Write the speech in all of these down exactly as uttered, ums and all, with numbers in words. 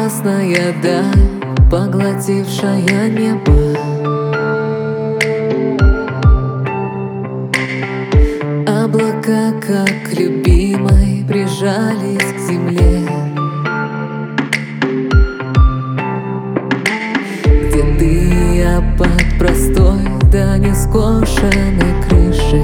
ясная даль, поглотившая небо. Облака, как к любимой, прижались к земле. Где ты, я под простой, да не скошенной крышей.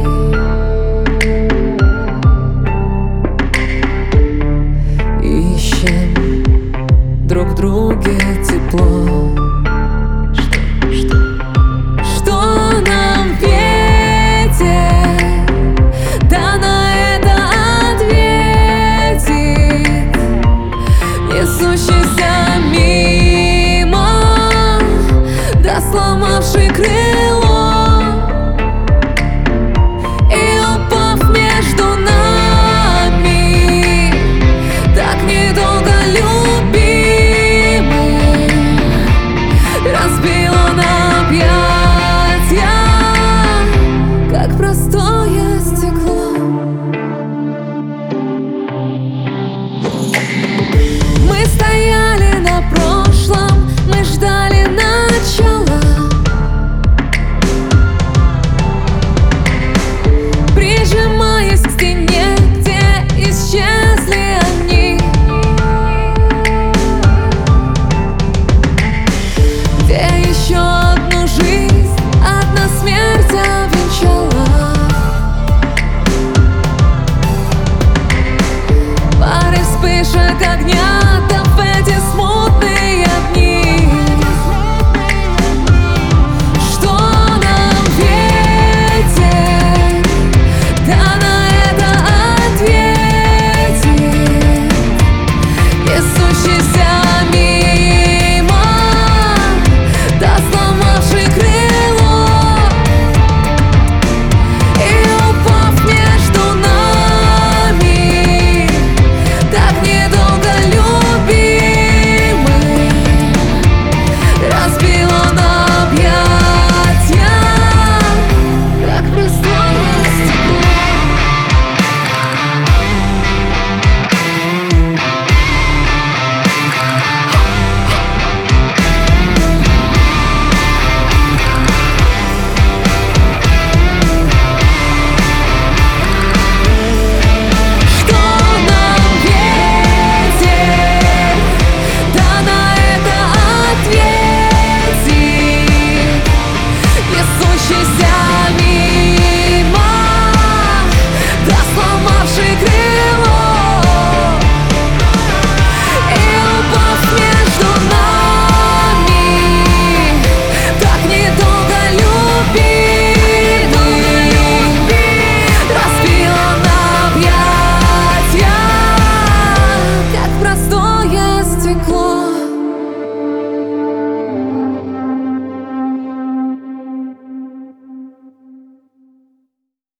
Ищем друг в друге тепло. Что, что, что нам ветер, да на это ответит, несущийся мимо, да сломавший крылья.